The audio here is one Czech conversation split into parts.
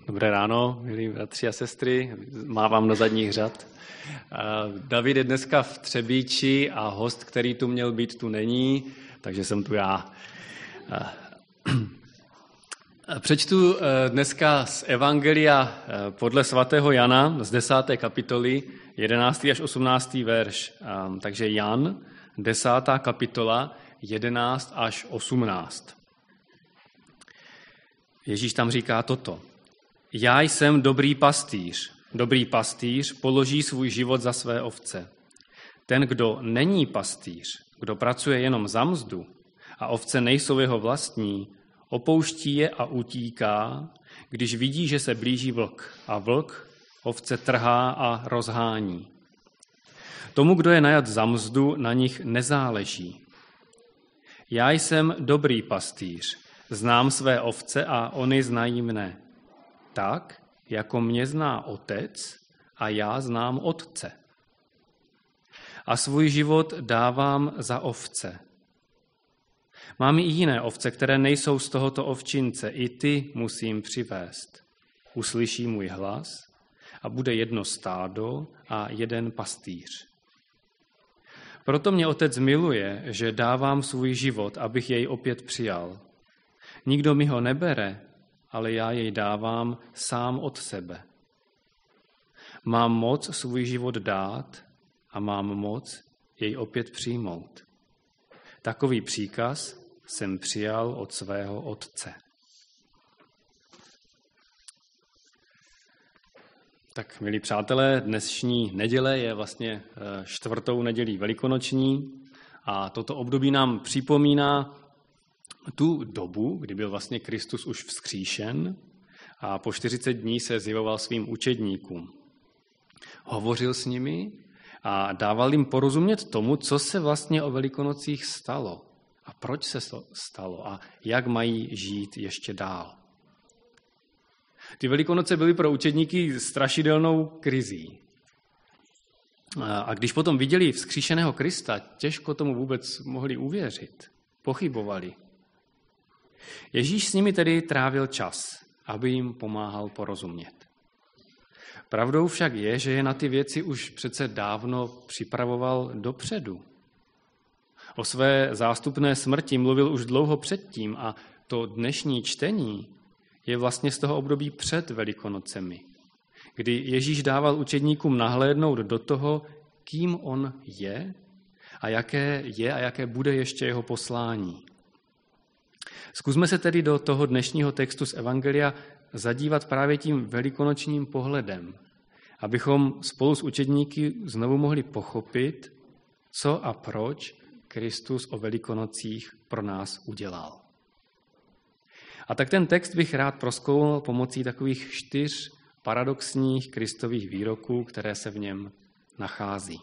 Dobré ráno, milí bratři a sestry, mávám do zadních řad. David je dneska v Třebíči a host, který tu měl být, tu není, takže jsem tu já. Přečtu dneska z Evangelia podle svatého Jana z 10. kapitoly, 11. až 18. verš. Takže Jan, 10. kapitola, 11 až 18. Ježíš tam říká toto. Já jsem dobrý pastýř. Dobrý pastýř položí svůj život za své ovce. Ten, kdo není pastýř, kdo pracuje jenom za mzdu a ovce nejsou jeho vlastní, opouští je a utíká, když vidí, že se blíží vlk a vlk ovce trhá a rozhání. Tomu, kdo je najat za mzdu, na nich nezáleží. Já jsem dobrý pastýř, znám své ovce a oni znají mne. Tak, jako mě zná otec a já znám otce. A svůj život dávám za ovce. Mám i jiné ovce, které nejsou z tohoto ovčince, i ty musím přivést. Uslyší můj hlas a bude jedno stádo a jeden pastýř. Proto mě otec miluje, že dávám svůj život, abych jej opět přijal. Nikdo mi ho nebere, ale já jej dávám sám od sebe. Mám moc svůj život dát a mám moc jej opět přijmout. Takový příkaz jsem přijal od svého otce. Tak, milí přátelé, dnešní neděle je vlastně čtvrtou nedělí velikonoční a toto období nám připomíná tu dobu, kdy byl vlastně Kristus už vzkříšen a po 40 dní se zjevoval svým učedníkům. Hovořil s nimi a dával jim porozumět tomu, co se vlastně o Velikonocích stalo a proč se to stalo a jak mají žít ještě dál. Ty Velikonoce byly pro učedníky strašidelnou krizí. A když potom viděli vzkříšeného Krista, těžko tomu vůbec mohli uvěřit. Pochybovali. Ježíš s nimi tedy trávil čas, aby jim pomáhal porozumět. Pravdou však je, že je na ty věci už přece dávno připravoval dopředu. O své zástupné smrti mluvil už dlouho předtím a to dnešní čtení je vlastně z toho období před Velikonocemi, kdy Ježíš dával učedníkům nahlédnout do toho, kým on je a jaké bude ještě jeho poslání. Zkusme se tedy do toho dnešního textu z Evangelia zadívat právě tím velikonočním pohledem, abychom spolu s učedníky znovu mohli pochopit, co a proč Kristus o Velikonocích pro nás udělal. A tak ten text bych rád prozkoumal pomocí takových 4 paradoxních Kristových výroků, které se v něm nachází.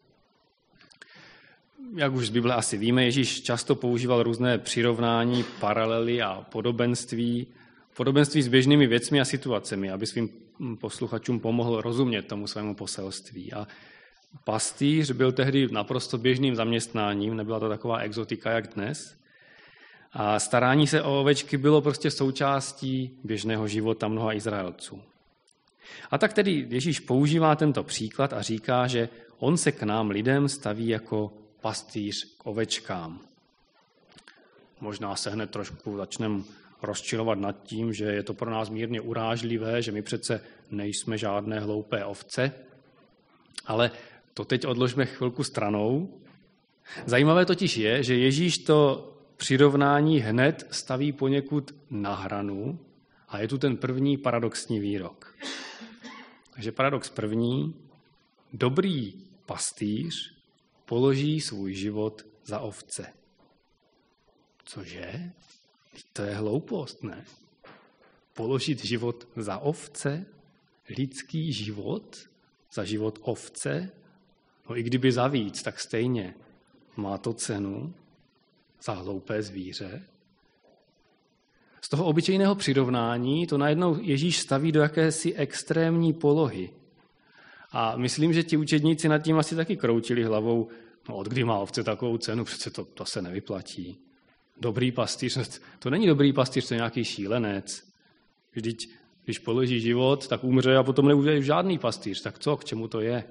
Jak už z Bible asi víme, Ježíš často používal různé přirovnání, paralely a podobenství s běžnými věcmi a situacemi, aby svým posluchačům pomohl rozumět tomu svému poselství. A pastýř byl tehdy naprosto běžným zaměstnáním, nebyla to taková exotika jak dnes. A starání se o ovečky bylo prostě součástí běžného života mnoha Izraelců. A tak tedy Ježíš používá tento příklad a říká, že on se k nám lidem staví jako pastýř k ovečkám. Možná se hned trošku začneme rozčilovat nad tím, že je to pro nás mírně urážlivé, že my přece nejsme žádné hloupé ovce, ale to teď odložme chvilku stranou. Zajímavé totiž je, že Ježíš to přirovnání hned staví poněkud na hranu a je tu ten první paradoxní výrok. Takže paradox první, dobrý pastýř položí svůj život za ovce. Cože? To je hloupost, ne? Položit život za ovce? Lidský život? Za život ovce? No i kdyby za víc, tak stejně. Má to cenu za hloupé zvíře? Z toho obyčejného přirovnání to najednou Ježíš staví do jakési extrémní polohy. A myslím, že ti učedníci nad tím asi taky kroutili hlavou, no od kdy má ovce takovou cenu, přece to se nevyplatí. Dobrý pastýř, to není dobrý pastýř, to je nějaký šílenec. Vždyť Když položí život, tak umře a potom nebude žádný pastýř. Tak co, k čemu to je?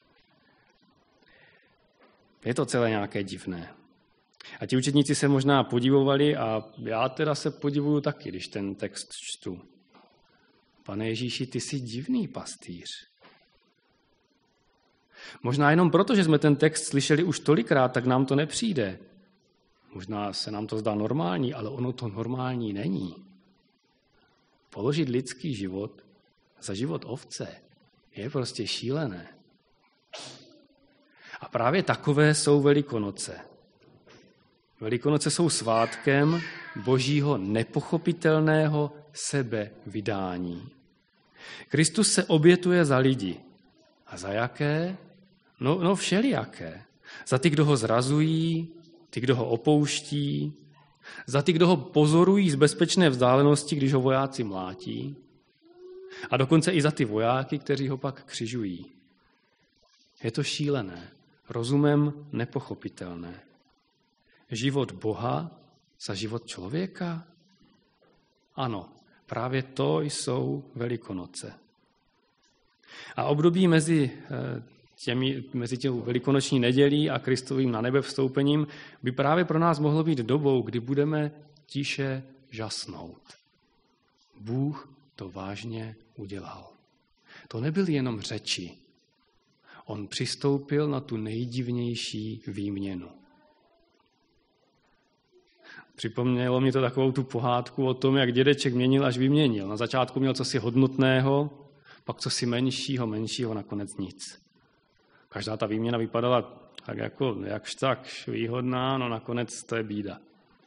Je to celé nějaké divné. A ti učedníci se možná podivovali a já teda se podivuju taky, když ten text čtu. Pane Ježíši, ty jsi divný pastýř. Možná jenom proto, že jsme ten text slyšeli už tolikrát, tak nám to nepřijde. Možná se nám to zdá normální, ale ono to normální není. Položit lidský život za život ovce je prostě šílené. A právě takové jsou Velikonoce. Velikonoce jsou svátkem Božího nepochopitelného sebevydání. Kristus se obětuje za lidi. A za jaké? No všelijaké. Za ty, kdo ho zrazují, ty, kdo ho opouští, za ty, kdo ho pozorují z bezpečné vzdálenosti, když ho vojáci mlátí, a dokonce i za ty vojáky, kteří ho pak křižují. Je to šílené, rozumem nepochopitelné. Život Boha za život člověka? Ano, právě to jsou Velikonoce. A období mezi těmi velikonoční nedělí a Kristovým na nebe vstoupením by právě pro nás mohlo být dobou, kdy budeme tiše žasnout. Bůh to vážně udělal. To nebyly jenom řeči. On přistoupil na tu nejdivnější výměnu. Připomnělo mi to takovou tu pohádku o tom, jak dědeček měnil, až vyměnil. Na začátku měl cosi hodnotného, pak cosi menšího, nakonec nic. Každá ta výměna vypadala tak jako jakž tak výhodná, no nakonec to je bída.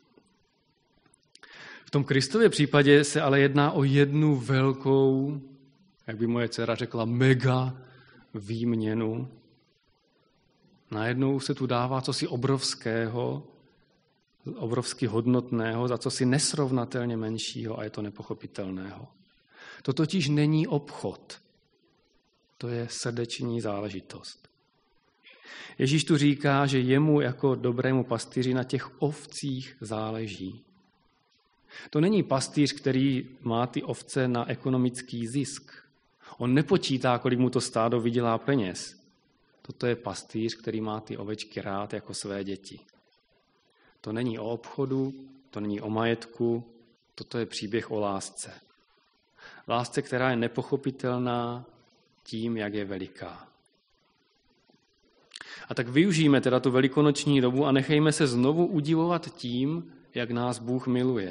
V tom Kristově případě se ale jedná o jednu velkou, jak by moje dcera řekla, mega výměnu. Najednou se tu dává cosi obrovského, obrovsky hodnotného, za cosi nesrovnatelně menšího a je to nepochopitelného. To totiž není obchod. To je srdeční záležitost. Ježíš tu říká, že jemu jako dobrému pastýři na těch ovcích záleží. To není pastýř, který má ty ovce na ekonomický zisk. On nepočítá, kolik mu to stádo vydělá peněz. Toto je pastýř, který má ty ovečky rád jako své děti. To není o obchodu, to není o majetku, toto je příběh o lásce. Lásce, která je nepochopitelná tím, jak je veliká. A tak využijeme teda tu velikonoční dobu a nechejme se znovu udivovat tím, jak nás Bůh miluje.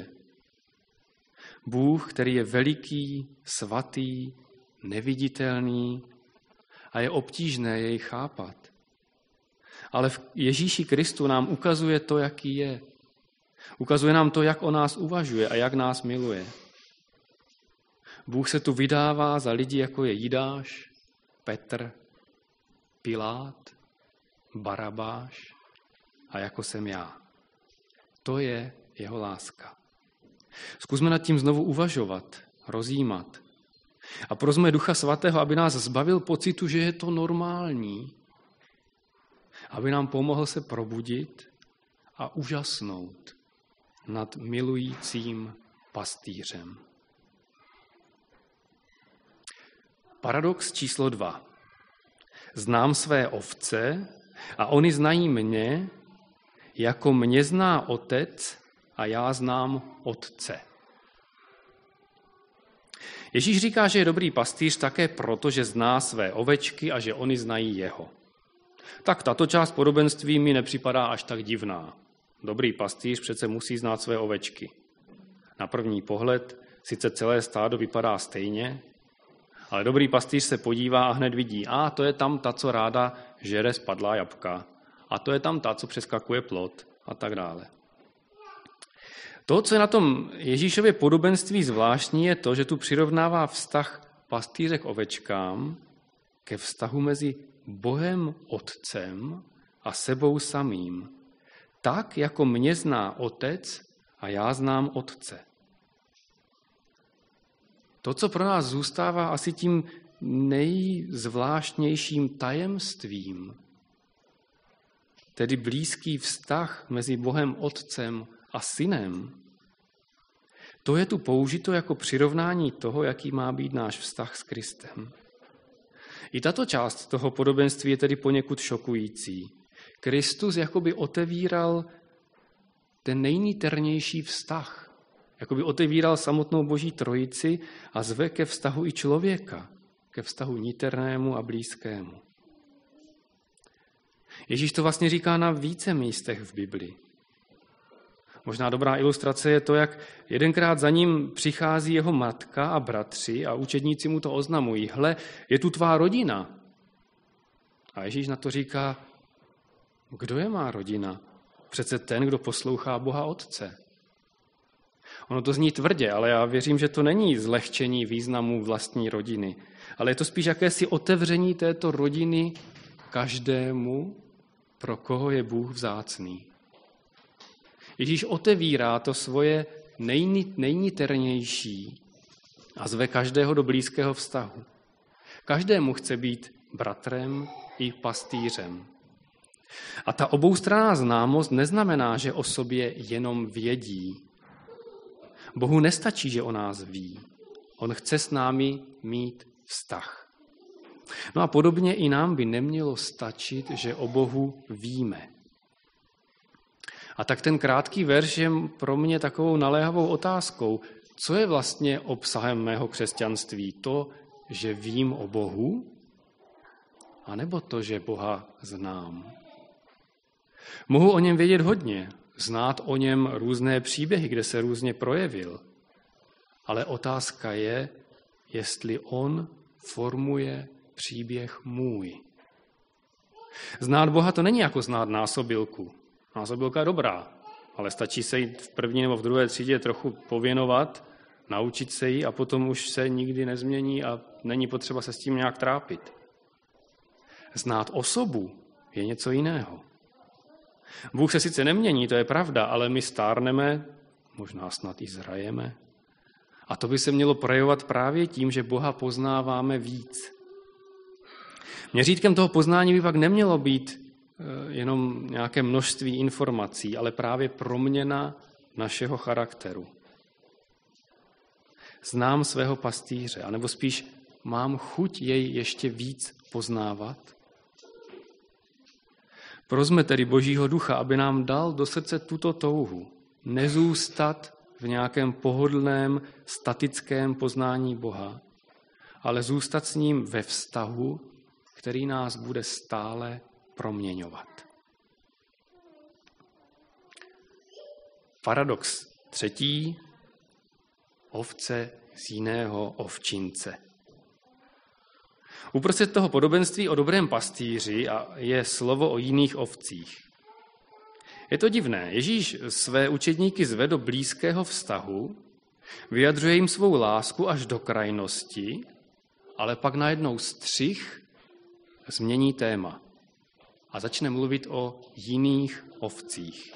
Bůh, který je veliký, svatý, neviditelný a je obtížné jej chápat. Ale v Ježíši Kristu nám ukazuje to, jaký je. Ukazuje nám to, jak o nás uvažuje a jak nás miluje. Bůh se tu vydává za lidi, jako je Jidáš, Petr, Pilát, Barabáš a jako jsem já. To je jeho láska. Zkusme nad tím znovu uvažovat, rozjímat. A prosme Ducha Svatého, aby nás zbavil pocitu, že je to normální. Aby nám pomohl se probudit a úžasnout nad milujícím pastýřem. Paradox číslo 2. Znám své ovce a oni znají mě, jako mě zná Otec a já znám Otce. Ježíš říká, že je dobrý pastýř také proto, že zná své ovečky a že oni znají jeho. Tak tato část podobenství mi nepřipadá až tak divná. Dobrý pastýř přece musí znát své ovečky. Na první pohled sice celé stádo vypadá stejně, ale dobrý pastýř se podívá a hned vidí, to je tam ta, co ráda žere spadlá jablka, a to je tam ta, co přeskakuje plot a tak dále. To, co je na tom Ježíšově podobenství zvláštní, je to, že tu přirovnává vztah pastýře k ovečkám ke vztahu mezi Bohem Otcem a sebou samým. Tak, jako mě zná Otec a já znám Otce. To, co pro nás zůstává asi tím nejzvláštnějším tajemstvím, tedy blízký vztah mezi Bohem Otcem a Synem, To je tu použito jako přirovnání toho, jaký má být náš vztah s Kristem. I tato část toho podobenství je tedy poněkud šokující. Kristus jakoby otevíral ten nejniternější vztah. Jakoby otevíral samotnou Boží trojici a zve ke vztahu i člověka, ke vztahu niternému a blízkému. Ježíš to vlastně říká na více místech v Biblii. Možná dobrá ilustrace je to, jak jedenkrát za ním přichází jeho matka a bratři a učedníci mu to oznamují. Hle, je tu tvá rodina. A Ježíš na to říká, kdo je má rodina? Přece ten, kdo poslouchá Boha Otce. Ono to zní tvrdě, ale já věřím, že to není zlehčení významu vlastní rodiny, ale je to spíš jakési otevření této rodiny každému, pro koho je Bůh vzácný. Ježíš otevírá to svoje nejniternější a zve každého do blízkého vztahu. Každému chce být bratrem i pastýřem. A ta oboustranná známost neznamená, že o sobě jenom vědí. Bohu nestačí, že o nás ví. On chce s námi mít vztah. No a podobně i nám by nemělo stačit, že o Bohu víme. A tak ten krátký verš je pro mě takovou naléhavou otázkou. Co je vlastně obsahem mého křesťanství? To, že vím o Bohu? A nebo to, že Boha znám? Mohu o něm vědět hodně, znát o něm různé příběhy, kde se různě projevil. Ale otázka je, jestli on formuje příběh můj. Znát Boha to není jako znát násobilku. Násobilka je dobrá, ale stačí se jí v první nebo v druhé třídě trochu pověnovat, naučit se jí a potom už se nikdy nezmění a není potřeba se s tím nějak trápit. Znát osobu je něco jiného. Bůh se sice nemění, to je pravda, ale my stárneme, možná snad i zhrajeme. A to by se mělo projevovat právě tím, že Boha poznáváme víc. Měřítkem toho poznání by pak nemělo být jenom nějaké množství informací, ale právě proměna našeho charakteru. Znám svého pastýře, anebo spíš mám chuť jej ještě víc poznávat. Prosme tedy Božího ducha, aby nám dal do srdce tuto touhu, nezůstat v nějakém pohodlném, statickém poznání Boha, ale zůstat s ním ve vztahu, který nás bude stále proměňovat. Paradox třetí. Ovce z jiného ovčince. Uprostřed toho podobenství o dobrém pastýři je slovo o jiných ovcích. Je to divné. Ježíš své učedníky zve do blízkého vztahu, vyjadřuje jim svou lásku až do krajnosti, ale pak najednou střih změní téma a začne mluvit o jiných ovcích.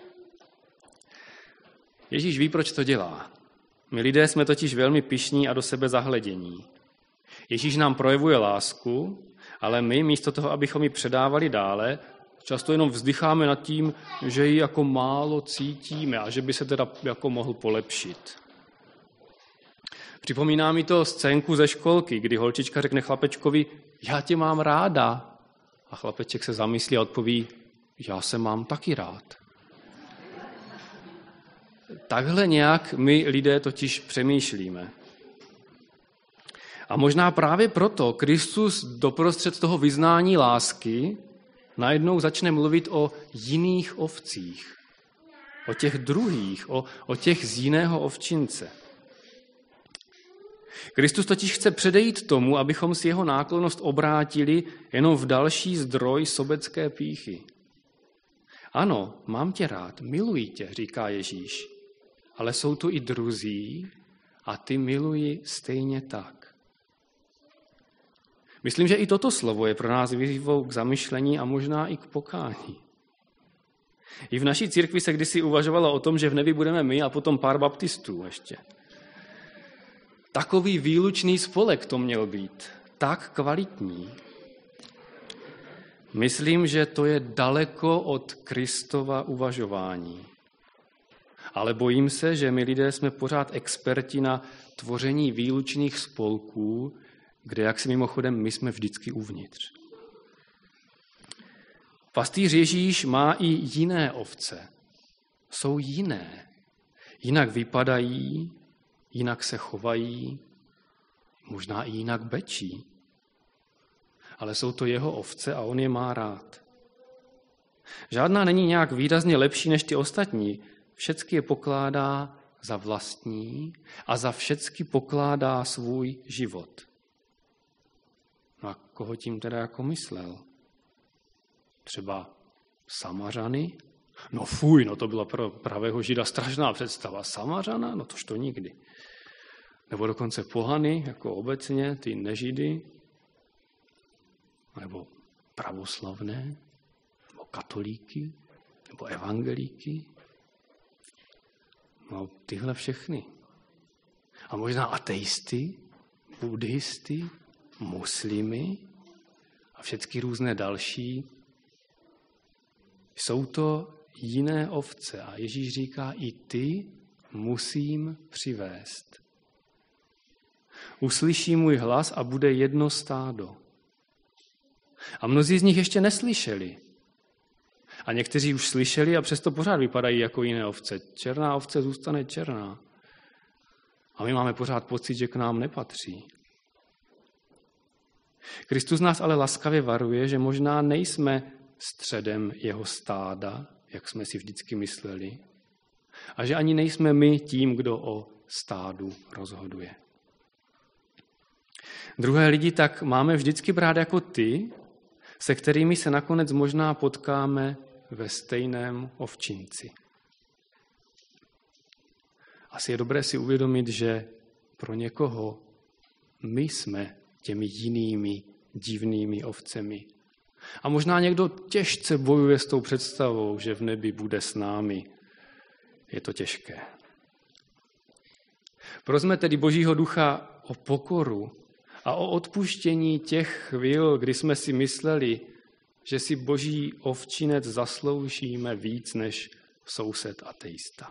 Ježíš ví, proč to dělá. My lidé jsme totiž velmi pyšní a do sebe zahledění. Ježíš nám projevuje lásku, ale my místo toho, abychom ji předávali dále, často jenom vzdycháme nad tím, že ji jako málo cítíme a že by se teda jako mohl polepšit. Připomíná mi to scénku ze školky, kdy holčička řekne chlapečkovi, já tě mám ráda. A chlapeček se zamyslí a odpoví, já se mám taky rád. Takhle nějak my lidé totiž přemýšlíme. A možná právě proto Kristus doprostřed toho vyznání lásky najednou začne mluvit o jiných ovcích, o těch druhých, o těch z jiného ovčince. Kristus totiž chce předejít tomu, abychom si jeho náklonnost obrátili jenom v další zdroj sobecké pýchy. Ano, mám tě rád, miluji tě, říká Ježíš, ale jsou tu i druzí a ty miluji stejně tak. Myslím, že i toto slovo je pro nás výzvou k zamyšlení a možná i k pokání. I v naší církvi se kdysi uvažovalo o tom, že v nebi budeme my a potom pár baptistů ještě. Takový výlučný spolek to měl být, tak kvalitní. Myslím, že to je daleko od Kristova uvažování. Ale bojím se, že my lidé jsme pořád experti na tvoření výlučných spolků, kde, jak si mimochodem, my jsme vždycky uvnitř. Pastýř Ježíš má i jiné ovce. Jsou jiné. Jinak vypadají, jinak se chovají, možná i jinak bečí. Ale jsou to jeho ovce a on je má rád. Žádná není nějak výrazně lepší než ty ostatní. Všecky je pokládá za vlastní a za všecky pokládá svůj život. No a koho tím teda jako myslel? Třeba Samařany? No fuj, no to byla pro pravého Žida strašná představa. Samařana? No tož to nikdy. Nebo dokonce pohany, jako obecně, ty nežidy, nebo pravoslavné, nebo katolíky, nebo evangelíky. No tyhle všechny. A možná ateisty, buddhisty, muslimy a všechny různé další. Jsou to jiné ovce a Ježíš říká, i ty musím přivést. Uslyší můj hlas a bude jedno stádo. A mnozí z nich ještě neslyšeli. A někteří už slyšeli a přesto pořád vypadají jako jiné ovce. Černá ovce zůstane černá. A my máme pořád pocit, že k nám nepatří. Kristus nás ale laskavě varuje, že možná nejsme středem jeho stáda, jak jsme si vždycky mysleli, a že ani nejsme my tím, kdo o stádu rozhoduje. Druhé lidi tak máme vždycky brát jako ty, se kterými se nakonec možná potkáme ve stejném ovčinci. Asi je dobré si uvědomit, že pro někoho my jsme těmi jinými divnými ovcemi. A možná někdo těžce bojuje s tou představou, že v nebi bude s námi. Je to těžké. Prosme tedy Božího ducha o pokoru a o odpuštění těch chvil, kdy jsme si mysleli, že si Boží ovčinec zasloužíme víc než soused ateista.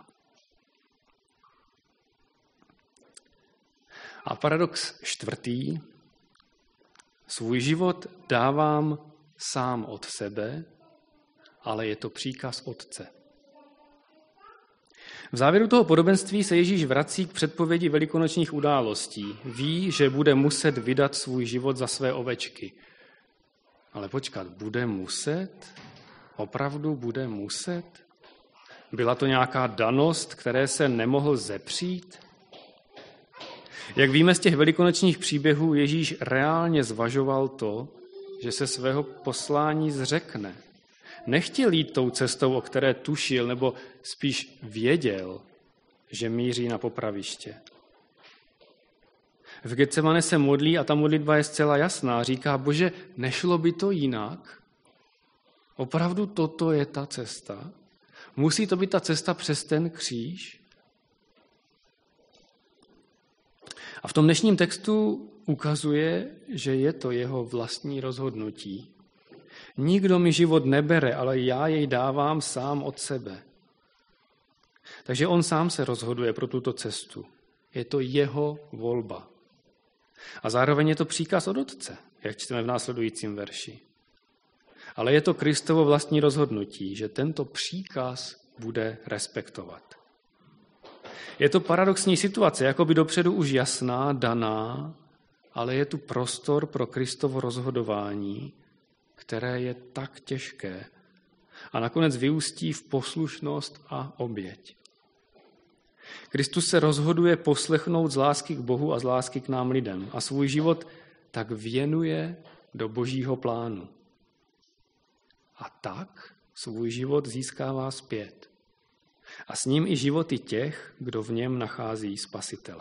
A paradox čtvrtý. Svůj život dávám sám od sebe, ale je to příkaz Otce. V závěru toho podobenství se Ježíš vrací k předpovědi velikonočních událostí. Ví, že bude muset vydat svůj život za své ovečky. Ale počkat, bude muset? Opravdu bude muset? Byla to nějaká danost, které se nemohl zepřít? Jak víme z těch velikonočních příběhů, Ježíš reálně zvažoval to, že se svého poslání zřekne. Nechtěl jít tou cestou, o které tušil, nebo spíš věděl, že míří na popraviště. V Getsemane se modlí a ta modlitba je zcela jasná. Říká, Bože, nešlo by to jinak? Opravdu toto je ta cesta? Musí to být ta cesta přes ten kříž? A v tom dnešním textu ukazuje, že je to jeho vlastní rozhodnutí. Nikdo mi život nebere, ale já jej dávám sám od sebe. Takže on sám se rozhoduje pro tuto cestu. Je to jeho volba. A zároveň je to příkaz od Otce, jak čteme v následujícím verši. Ale je to Kristovo vlastní rozhodnutí, že tento příkaz bude respektovat. Je to paradoxní situace, jako by dopředu už jasná, daná, ale je tu prostor pro Kristovo rozhodování, které je tak těžké a nakonec vyústí v poslušnost a oběť. Kristus se rozhoduje poslechnout z lásky k Bohu a z lásky k nám lidem a svůj život tak věnuje do Božího plánu. A tak svůj život získává zpět. A s ním i životy těch, kdo v něm nachází Spasitele.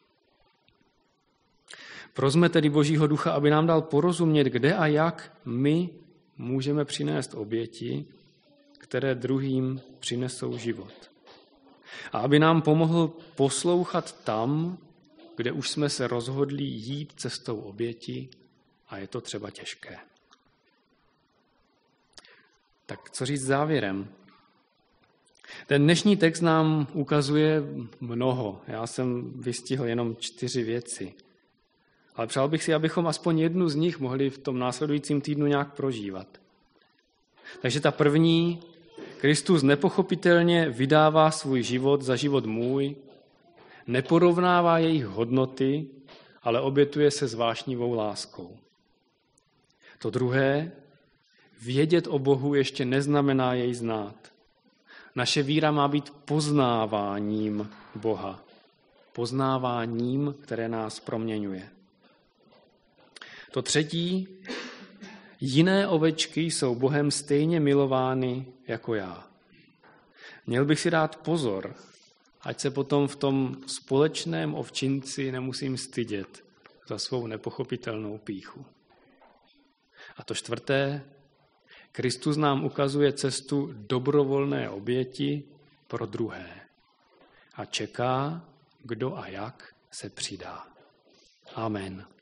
Prosme tedy Božího ducha, aby nám dal porozumět, kde a jak my můžeme přinést oběti, které druhým přinesou život. A aby nám pomohl poslouchat tam, kde už jsme se rozhodli jít cestou oběti a je to třeba těžké. Tak co říct závěrem? Ten dnešní text nám ukazuje mnoho. Já jsem vystihl jenom 4 věci. Ale přál bych si, abychom aspoň jednu z nich mohli v tom následujícím týdnu nějak prožívat. Takže ta první, Kristus nepochopitelně vydává svůj život za život můj, neporovnává jejich hodnoty, ale obětuje se zvláštnivou láskou. To druhé, vědět o Bohu ještě neznamená jej znát. Naše víra má být poznáváním Boha. Poznáváním, které nás proměňuje. To třetí, jiné ovečky jsou Bohem stejně milovány jako já. Měl bych si dát pozor, ať se potom v tom společném ovčinci nemusím stydět za svou nepochopitelnou pýchu. A to čtvrté, Kristus nám ukazuje cestu dobrovolné oběti pro druhé a čeká, kdo a jak se přidá. Amen.